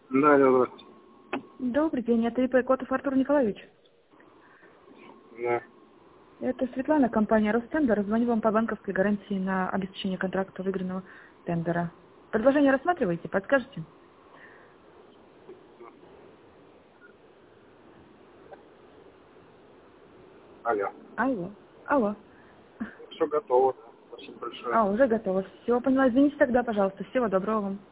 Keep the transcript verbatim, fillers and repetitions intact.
Да, да, здравствуйте. Добрый день, это ИП Котов Артур Николаевич. Да. Это Светлана, компания Ростендер. Звоню вам по банковской гарантии на обеспечение контракта выигранного тендера. Предложение рассматриваете? Подскажете? Алло. Алло. Алло. Все готово. Спасибо большое. А, уже готово. Все, поняла. Извините тогда, пожалуйста. Всего доброго вам.